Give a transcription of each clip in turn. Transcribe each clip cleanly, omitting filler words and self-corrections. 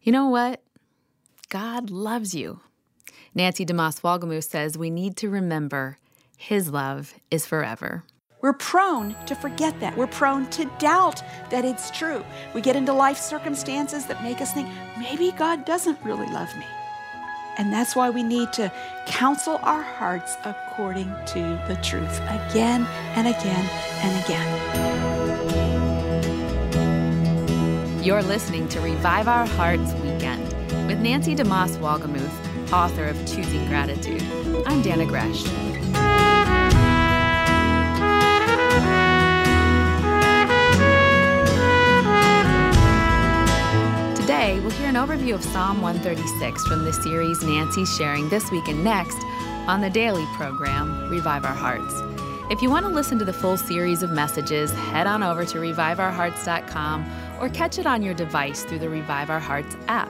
You know what? God loves you. Nancy DeMoss Wolgemuth says we need to remember His love is forever. We're prone to forget that. We're prone to doubt that it's true. We get into life circumstances that make us think, maybe God doesn't really love me. And that's why we need to counsel our hearts according to the truth again and again and again. You're listening to Revive Our Hearts Weekend with Nancy DeMoss Wolgemuth, author of Choosing Gratitude. I'm Dana Gresh. Today, we'll hear an overview of Psalm 136 from the series Nancy's sharing this week and next on the daily program, Revive Our Hearts. If you want to listen to the full series of messages, head on over to reviveourhearts.com or catch it on your device through the Revive Our Hearts app.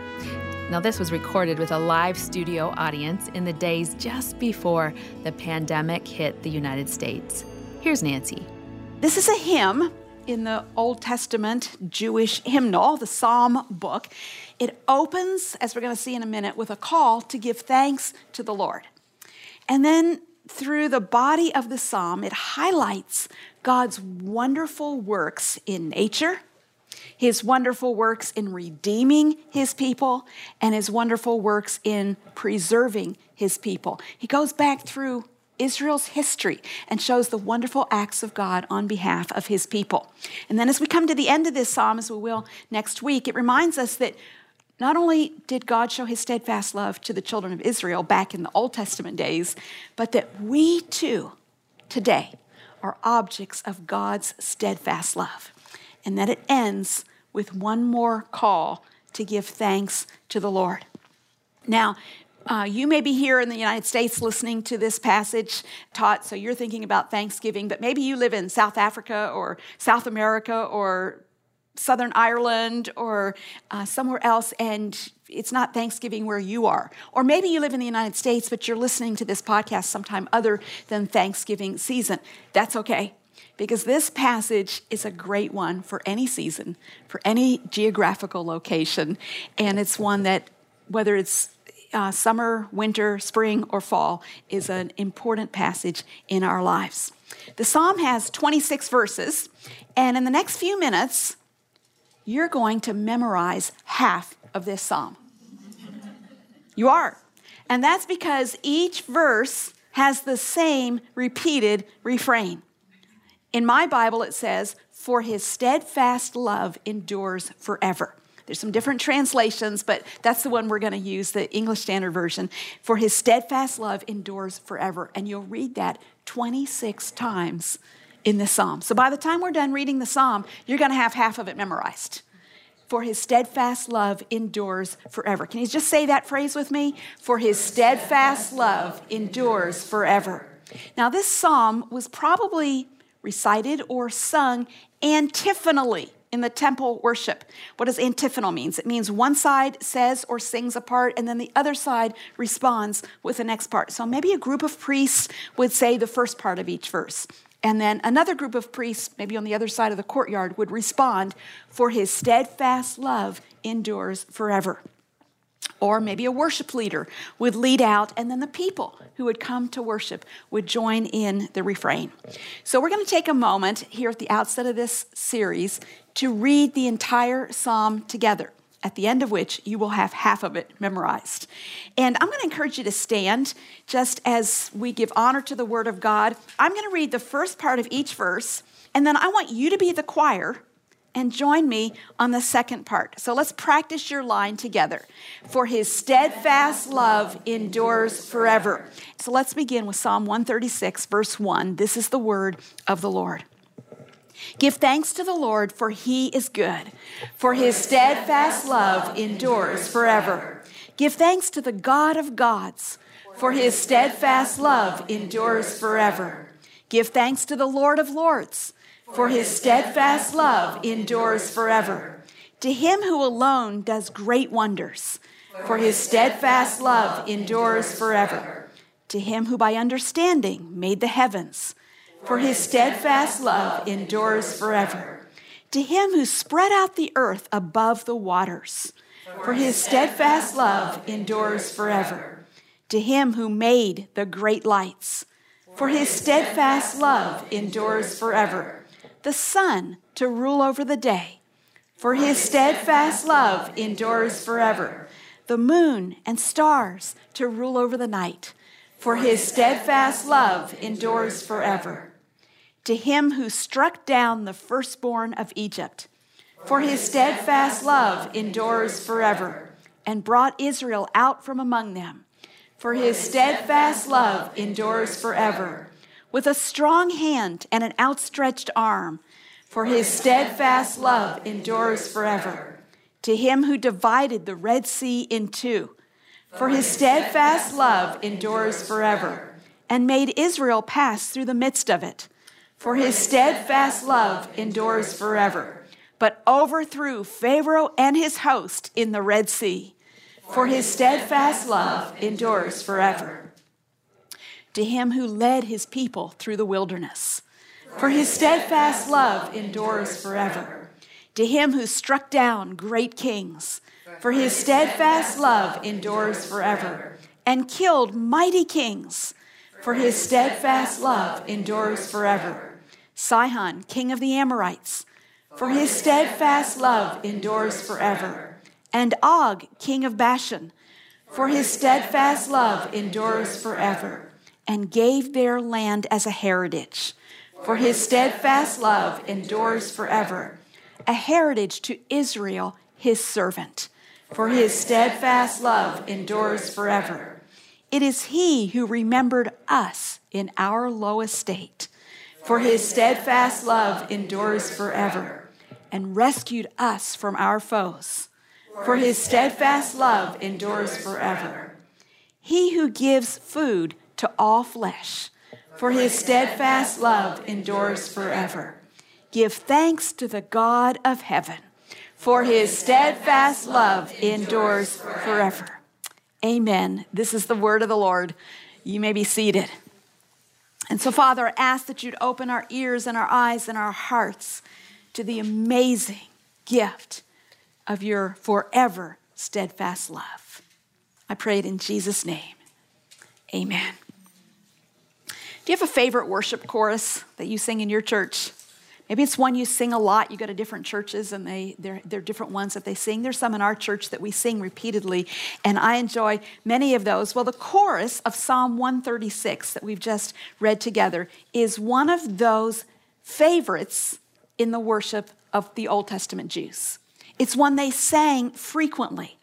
Now, this was recorded with a live studio audience in the days just before the pandemic hit the United States. Here's Nancy. This is a hymn in the Old Testament Jewish hymnal, the Psalm book. It opens, as we're going to see in a minute, with a call to give thanks to the Lord. And then through the body of the psalm, it highlights God's wonderful works in nature, His wonderful works in redeeming His people, and His wonderful works in preserving His people. He goes back through Israel's history and shows the wonderful acts of God on behalf of His people. And then as we come to the end of this psalm, as we will next week, it reminds us that not only did God show His steadfast love to the children of Israel back in the Old Testament days, but that we too, today, are objects of God's steadfast love. And that it ends with one more call to give thanks to the Lord. Now, you may be here in the United States listening to this passage taught, so you're thinking about Thanksgiving, but maybe you live in South Africa or South America or Southern Ireland or somewhere else, and it's not Thanksgiving where you are. Or maybe you live in the United States, but you're listening to this podcast sometime other than Thanksgiving season. That's okay, because this passage is a great one for any season, for any geographical location, and it's one that, whether it's summer, winter, spring, or fall, is an important passage in our lives. The psalm has 26 verses, and in the next few minutes, you're going to memorize half of this psalm. You are. And that's because each verse has the same repeated refrain. In my Bible, it says, "For His steadfast love endures forever." There's some different translations, but that's the one we're going to use, the English Standard Version. "For His steadfast love endures forever." And you'll read that 26 times in the psalm. So by the time we're done reading the psalm, you're going to have half of it memorized. For His steadfast love endures forever. Can you just say that phrase with me? For His steadfast love endures forever. Now, this psalm was probably recited or sung antiphonally in the temple worship. What does antiphonal mean? It means one side says or sings a part, and then the other side responds with the next part. So maybe a group of priests would say the first part of each verse. And then another group of priests, maybe on the other side of the courtyard, would respond, "For His steadfast love endures forever." Or maybe a worship leader would lead out, and then the people who would come to worship would join in the refrain. So we're going to take a moment here at the outset of this series to read the entire psalm together, at the end of which you will have half of it memorized. And I'm going to encourage you to stand just as we give honor to the Word of God. I'm going to read the first part of each verse, and then I want you to be the choir and join me on the second part. So let's practice your line together. For His steadfast love endures forever. So let's begin with Psalm 136, verse 1. This is the word of the Lord. Give thanks to the Lord, for He is good, for His steadfast love endures forever. Give thanks to the God of gods, for His steadfast love endures forever. Give thanks to the Lord of lords, for His steadfast love endures forever. To Him who alone does great wonders, for His steadfast love endures forever. To Him who by understanding made the heavens, for His steadfast love endures forever. To Him who spread out the earth above the waters, for his steadfast love endures forever. To him who made the great lights, for his steadfast love endures forever. The sun to rule over the day, for his steadfast love endures forever. The moon and stars to rule over the night, for his steadfast love endures forever. To him who struck down the firstborn of Egypt, for his steadfast love endures forever, and brought Israel out from among them, for his steadfast love endures forever. With a strong hand and an outstretched arm, for his steadfast love endures forever. To him who divided the Red Sea in two, for his steadfast love endures forever, and made Israel pass through the midst of it, for his steadfast love endures forever, but overthrew Pharaoh and his host in the Red Sea, for his steadfast love endures forever. To him who led his people through the wilderness, for his steadfast love endures forever. To him who struck down great kings, for his steadfast love endures forever, and killed mighty kings, for his steadfast love endures forever. Sihon, king of the Amorites, for his steadfast love endures forever. And Og, king of Bashan, for his steadfast love endures forever, and gave their land as a heritage, for his steadfast love endures forever, a heritage to Israel, his servant, for his steadfast love endures forever. It is he who remembered us in our low estate, for his steadfast love endures forever, and rescued us from our foes, for his steadfast love endures forever. He who gives food to all flesh, for his steadfast love endures forever. Give thanks to the God of heaven, for his steadfast love endures forever. Amen. This is the word of the Lord. You may be seated. And so, Father, I ask that you'd open our ears and our eyes and our hearts to the amazing gift of your forever steadfast love. I pray it in Jesus' name. Amen. Do you have a favorite worship chorus that you sing in your church? Maybe it's one you sing a lot. You go to different churches and they're different ones that they sing. There's some in our church that we sing repeatedly, and I enjoy many of those. Well, the chorus of Psalm 136 that we've just read together is one of those favorites in the worship of the Old Testament Jews. It's one they sang frequently.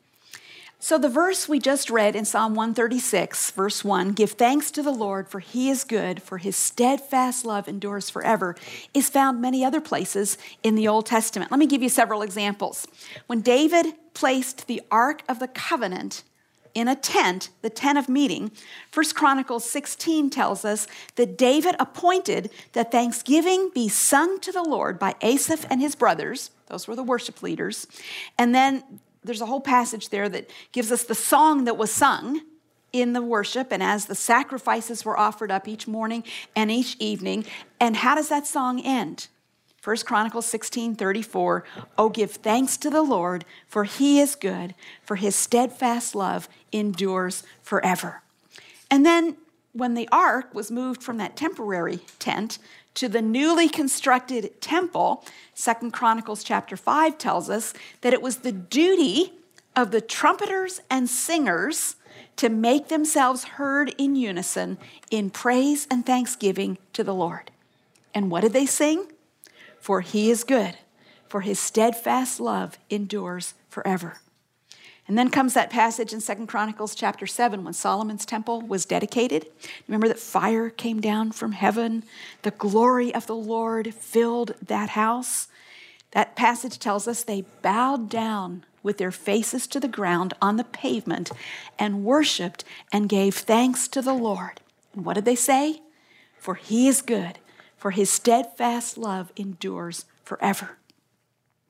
So the verse we just read in Psalm 136, verse 1, give thanks to the Lord, for he is good, for his steadfast love endures forever, is found many other places in the Old Testament. Let me give you several examples. When David placed the Ark of the Covenant in a tent, the tent of meeting, 1 Chronicles 16 tells us that David appointed that thanksgiving be sung to the Lord by Asaph and his brothers. Those were the worship leaders. And then there's a whole passage there that gives us the song that was sung in the worship and as the sacrifices were offered up each morning and each evening. And how does that song end? 1 Chronicles 16:34, oh, give thanks to the Lord, for he is good, for his steadfast love endures forever. And then when the ark was moved from that temporary tent to the newly constructed temple, 2 Chronicles chapter 5 tells us that it was the duty of the trumpeters and singers to make themselves heard in unison in praise and thanksgiving to the Lord. And what did they sing? For he is good, for his steadfast love endures forever. And then comes that passage in 2 Chronicles chapter 7 when Solomon's temple was dedicated. Remember that fire came down from heaven. The glory of the Lord filled that house. That passage tells us they bowed down with their faces to the ground on the pavement and worshiped and gave thanks to the Lord. And what did they say? For he is good, for his steadfast love endures forever.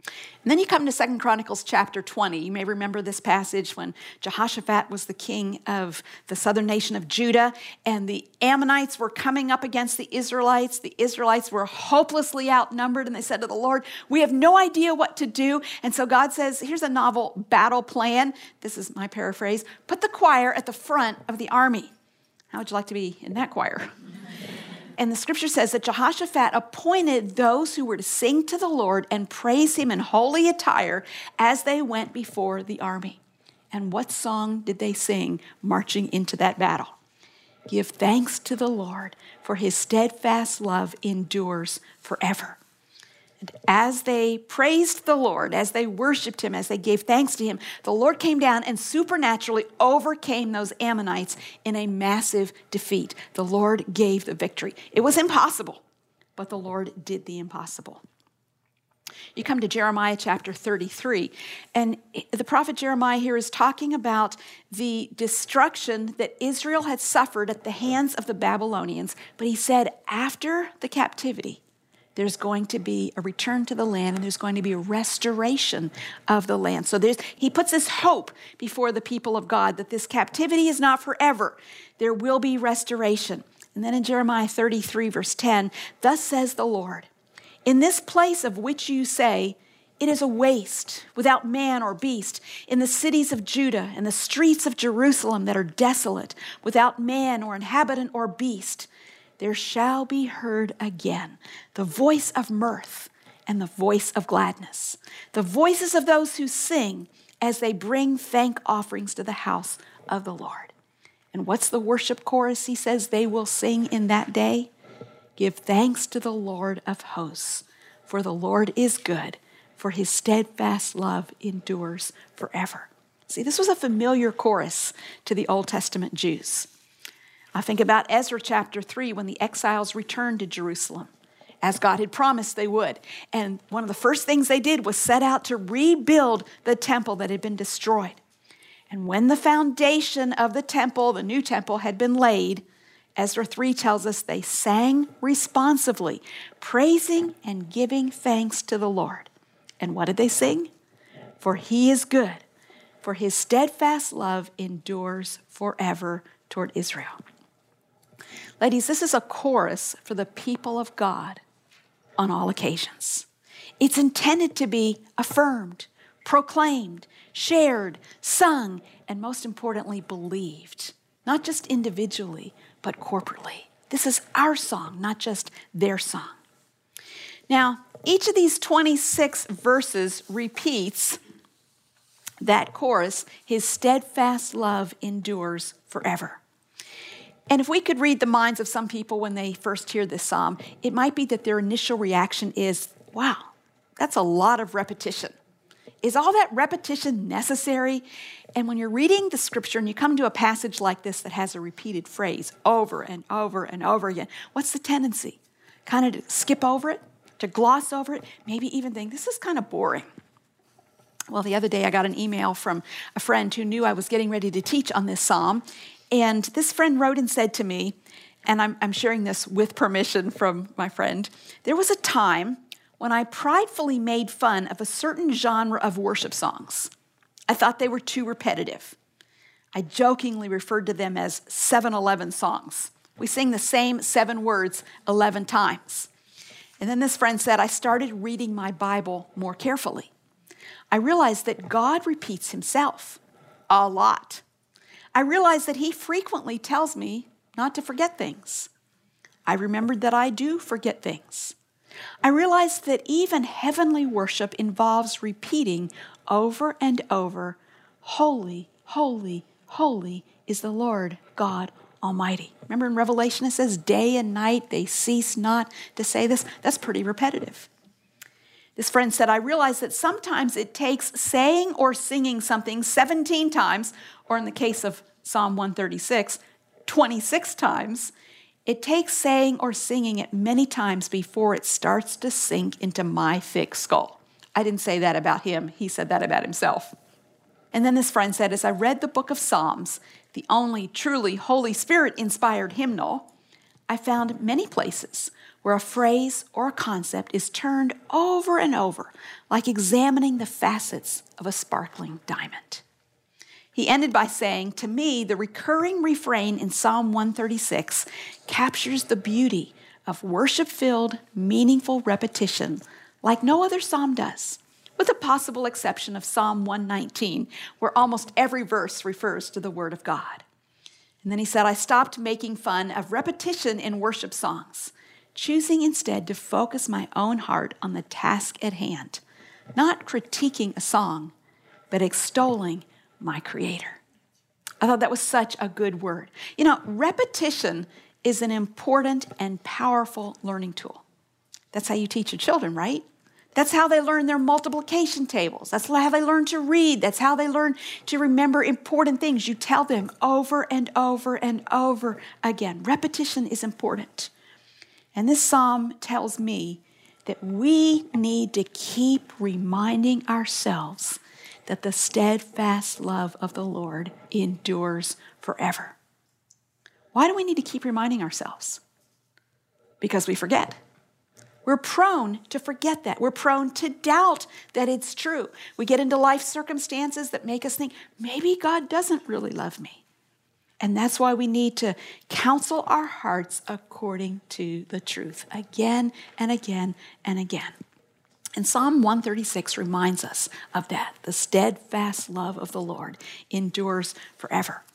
And then you come to 2 Chronicles chapter 20. You may remember this passage when Jehoshaphat was the king of the southern nation of Judah, and the Ammonites were coming up against the Israelites. The Israelites were hopelessly outnumbered, and they said to the Lord, we have no idea what to do. And so God says, here's a novel battle plan. This is my paraphrase. Put the choir at the front of the army. How would you like to be in that choir? And the scripture says that Jehoshaphat appointed those who were to sing to the Lord and praise him in holy attire as they went before the army. And what song did they sing marching into that battle? Give thanks to the Lord, for his steadfast love endures forever. And as they praised the Lord, as they worshiped him, as they gave thanks to him, the Lord came down and supernaturally overcame those Ammonites in a massive defeat. The Lord gave the victory. It was impossible, but the Lord did the impossible. You come to Jeremiah chapter 33, and the prophet Jeremiah here is talking about the destruction that Israel had suffered at the hands of the Babylonians. But he said, after the captivity, there's going to be a return to the land, and there's going to be a restoration of the land. So he puts this hope before the people of God that this captivity is not forever. There will be restoration. And then in Jeremiah 33, verse 10, thus says the Lord, in this place of which you say, it is a waste without man or beast, in the cities of Judah and the streets of Jerusalem that are desolate, without man or inhabitant or beast, there shall be heard again the voice of mirth and the voice of gladness, the voices of those who sing as they bring thank offerings to the house of the Lord. And what's the worship chorus he says they will sing in that day? Give thanks to the Lord of hosts, for the Lord is good, for his steadfast love endures forever. See, this was a familiar chorus to the Old Testament Jews. I think about Ezra chapter 3 when the exiles returned to Jerusalem, as God had promised they would. And one of the first things they did was set out to rebuild the temple that had been destroyed. And when the foundation of the temple, the new temple, had been laid, Ezra 3 tells us they sang responsively, praising and giving thanks to the Lord. And what did they sing? For he is good, for his steadfast love endures forever toward Israel. Ladies, this is a chorus for the people of God on all occasions. It's intended to be affirmed, proclaimed, shared, sung, and most importantly, believed. Not just individually, but corporately. This is our song, not just their song. Now, each of these 26 verses repeats that chorus, his steadfast love endures forever. And if we could read the minds of some people when they first hear this psalm, it might be that their initial reaction is, wow, that's a lot of repetition. Is all that repetition necessary? And when you're reading the scripture and you come to a passage like this that has a repeated phrase over and over and over again, what's the tendency? Kind of to skip over it, to gloss over it, maybe even think, this is kind of boring. Well, the other day I got an email from a friend who knew I was getting ready to teach on this psalm. And this friend wrote and said to me, and I'm sharing this with permission from my friend, there was a time when I pridefully made fun of a certain genre of worship songs. I thought they were too repetitive. I jokingly referred to them as 7-11 songs. We sing the same 7 words 11 times. And then this friend said, I started reading my Bible more carefully. I realized that God repeats himself a lot. I realized that he frequently tells me not to forget things. I remembered that I do forget things. I realized that even heavenly worship involves repeating over and over, holy, holy, holy is the Lord God Almighty. Remember in Revelation it says, day and night they cease not to say this. That's pretty repetitive. This friend said, I realize that sometimes it takes saying or singing something 17 times, or in the case of Psalm 136, 26 times. It takes saying or singing it many times before it starts to sink into my thick skull. I didn't say that about him. He said that about himself. And then this friend said, as I read the book of Psalms, the only truly Holy Spirit-inspired hymnal, I found many places where a phrase or a concept is turned over and over, like examining the facets of a sparkling diamond. He ended by saying, to me, the recurring refrain in Psalm 136 captures the beauty of worship-filled, meaningful repetition like no other psalm does, with the possible exception of Psalm 119, where almost every verse refers to the Word of God. And then he said, I stopped making fun of repetition in worship songs, choosing instead to focus my own heart on the task at hand, not critiquing a song, but extolling my Creator. I thought that was such a good word. You know, repetition is an important and powerful learning tool. That's how you teach your children, right? That's how they learn their multiplication tables. That's how they learn to read. That's how they learn to remember important things. You tell them over and over and over again. Repetition is important. And this psalm tells me that we need to keep reminding ourselves that the steadfast love of the Lord endures forever. Why do we need to keep reminding ourselves? Because we forget. We're prone to forget that. We're prone to doubt that it's true. We get into life circumstances that make us think, maybe God doesn't really love me. And that's why we need to counsel our hearts according to the truth again and again and again. And Psalm 136 reminds us of that. The steadfast love of the Lord endures forever.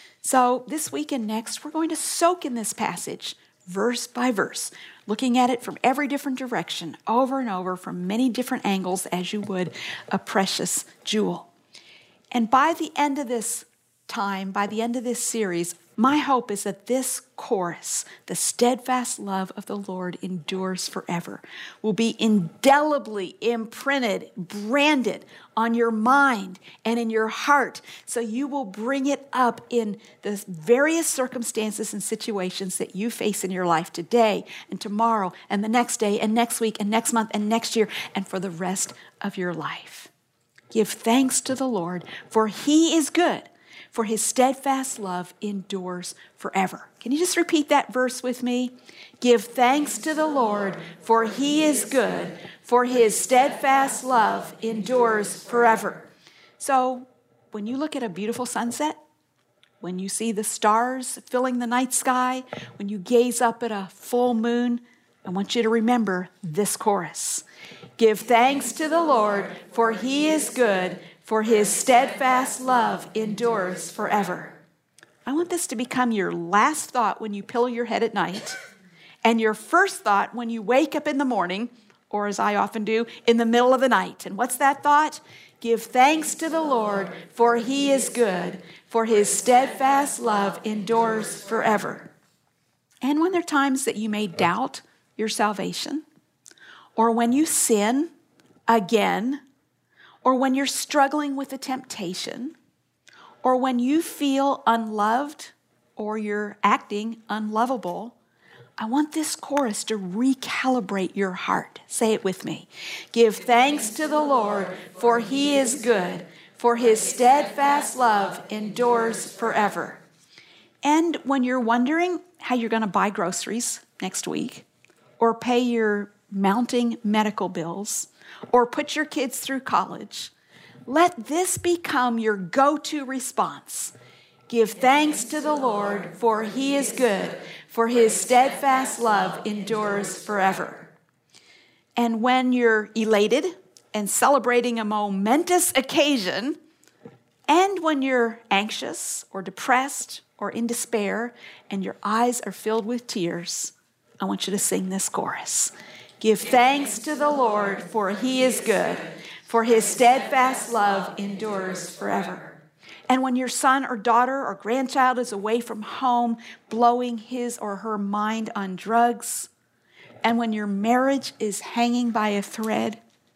So this week and next, we're going to soak in this passage verse by verse, looking at it from every different direction, over and over, from many different angles, as you would a precious jewel. And by the end of this time, by the end of this series, my hope is that this chorus, the steadfast love of the Lord endures forever, will be indelibly imprinted, branded on your mind and in your heart, so you will bring it up in the various circumstances and situations that you face in your life today and tomorrow and the next day and next week and next month and next year and for the rest of your life. Give thanks to the Lord, for He is good, for His steadfast love endures forever. Can you just repeat that verse with me? Give thanks to the Lord, for He is good, for His steadfast love endures forever. So when you look at a beautiful sunset, when you see the stars filling the night sky, when you gaze up at a full moon, I want you to remember this chorus. Give thanks to the Lord, for He is good, for His steadfast love endures forever. I want this to become your last thought when you pillow your head at night, and your first thought when you wake up in the morning, or as I often do, in the middle of the night. And what's that thought? Give thanks to the Lord, for He is good, for His steadfast love endures forever. And when there are times that you may doubt your salvation, or when you sin again, or when you're struggling with a temptation, or when you feel unloved or you're acting unlovable, I want this chorus to recalibrate your heart. Say it with me. Give thanks to the Lord, for He is good, for His steadfast love endures forever. And when you're wondering how you're going to buy groceries next week, or pay your mounting medical bills, or put your kids through college, let this become your go-to response. Give thanks to the Lord, for He is good, for His steadfast love endures forever. And when you're elated and celebrating a momentous occasion, and when you're anxious or depressed or in despair and your eyes are filled with tears, I want you to sing this chorus. Give thanks to the Lord, for He is good, for His steadfast love endures forever. And when your son or daughter or grandchild is away from home, blowing his or her mind on drugs, and when your marriage is hanging by a thread,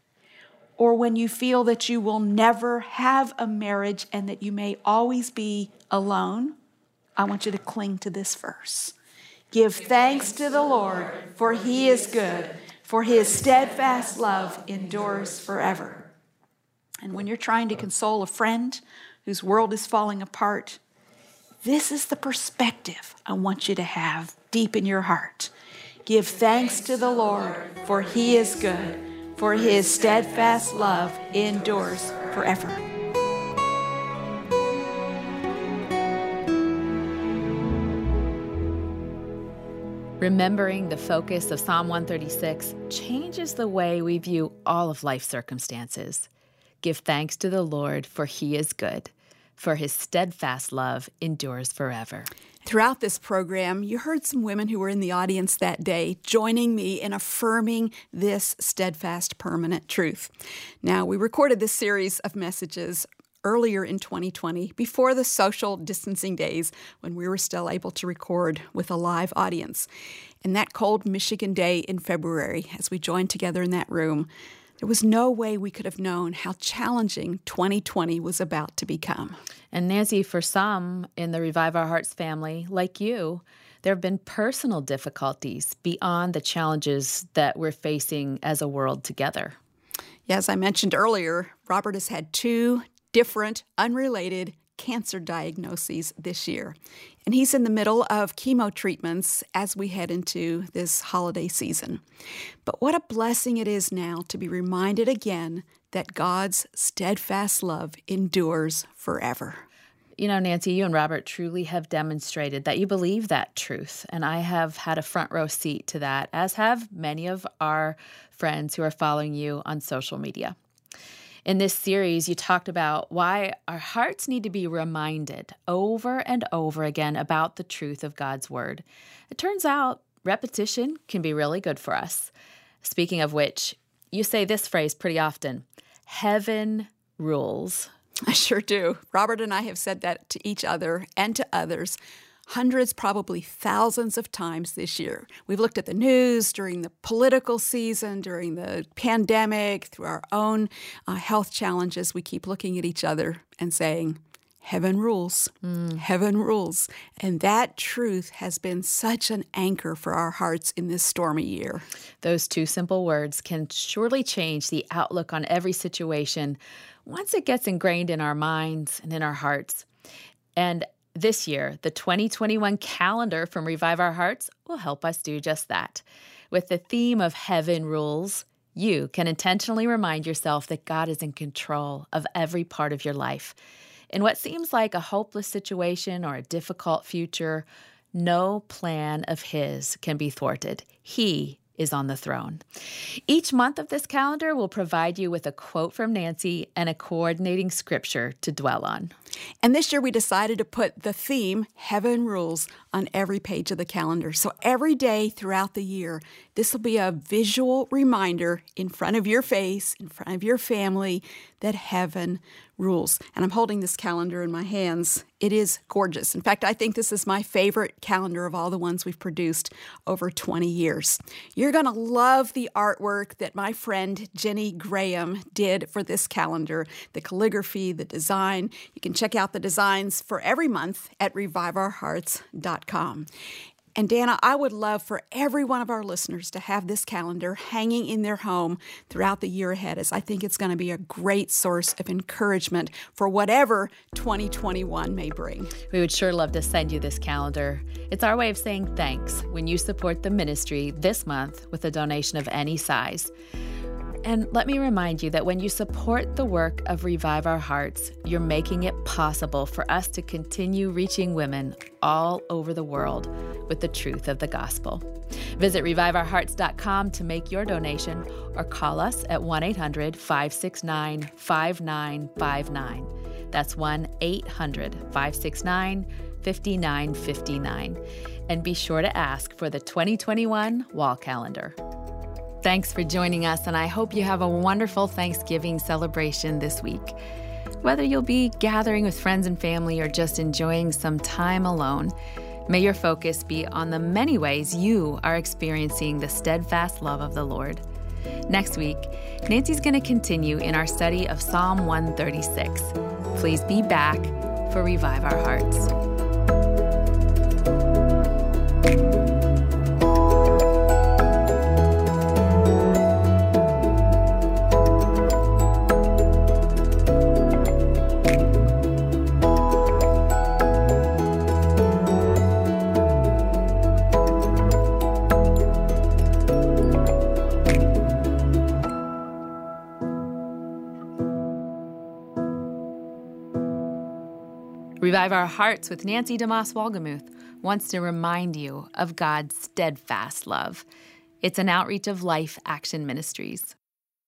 or when you feel that you will never have a marriage and that you may always be alone, I want you to cling to this verse. Give thanks to the Lord, for He is good, for His steadfast love endures forever. And when you're trying to console a friend whose world is falling apart, this is the perspective I want you to have deep in your heart. Give thanks to the Lord, for he is good, for his steadfast love endures forever. Remembering the focus of Psalm 136 changes the way we view all of life's circumstances. Give thanks to the Lord, for he is good, for his steadfast love endures forever. Throughout this program, you heard some women who were in the audience that day joining me in affirming this steadfast, permanent truth. Now, we recorded this series of messages earlier in 2020, before the social distancing days when we were still able to record with a live audience. And that cold Michigan day in February, as we joined together in that room, there was no way we could have known how challenging 2020 was about to become. And Nancy, for some in the Revive Our Hearts family, like you, there have been personal difficulties beyond the challenges that we're facing as a world together. Yeah, as I mentioned earlier, Robert has had 2 different, unrelated cancer diagnoses this year. And he's in the middle of chemo treatments as we head into this holiday season. But what a blessing it is now to be reminded again that God's steadfast love endures forever. You know, Nancy, you and Robert truly have demonstrated that you believe that truth. And I have had a front row seat to that, as have many of our friends who are following you on social media. In this series, you talked about why our hearts need to be reminded over and over again about the truth of God's Word. It turns out repetition can be really good for us. Speaking of which, you say this phrase pretty often, heaven rules. I sure do. Robert and I have said that to each other and to others hundreds, probably thousands of times this year. We've looked at the news during the political season, during the pandemic, through our own health challenges. We keep looking at each other and saying, heaven rules, heaven rules. And that truth has been such an anchor for our hearts in this stormy year. Those 2 simple words can surely change the outlook on every situation once it gets ingrained in our minds and in our hearts. And this year, the 2021 calendar from Revive Our Hearts will help us do just that. With the theme of Heaven Rules, you can intentionally remind yourself that God is in control of every part of your life. In what seems like a hopeless situation or a difficult future, no plan of His can be thwarted. He is on the throne. Each month of this calendar will provide you with a quote from Nancy and a coordinating scripture to dwell on. And this year we decided to put the theme, Heaven Rules, on every page of the calendar. So every day throughout the year, this will be a visual reminder in front of your face, in front of your family, that heaven rules. And I'm holding this calendar in my hands. It is gorgeous. In fact, I think this is my favorite calendar of all the ones we've produced over 20 years. You're going to love the artwork that my friend Jenny Graham did for this calendar, the calligraphy, the design. You can check out the designs for every month at reviveourhearts.com. And Dana, I would love for every one of our listeners to have this calendar hanging in their home throughout the year ahead, as I think it's going to be a great source of encouragement for whatever 2021 may bring. We would sure love to send you this calendar. It's our way of saying thanks when you support the ministry this month with a donation of any size. And let me remind you that when you support the work of Revive Our Hearts, you're making it possible for us to continue reaching women all over the world with the truth of the gospel. Visit reviveourhearts.com to make your donation or call us at 1-800-569-5959. That's 1-800-569-5959. And be sure to ask for the 2021 wall calendar. Thanks for joining us, and I hope you have a wonderful Thanksgiving celebration this week. Whether you'll be gathering with friends and family or just enjoying some time alone, may your focus be on the many ways you are experiencing the steadfast love of the Lord. Next week, Nancy's going to continue in our study of Psalm 136. Please be back for Revive Our Hearts. Revive Our Hearts with Nancy DeMoss Wolgemuth wants to remind you of God's steadfast love. It's an outreach of Life Action Ministries.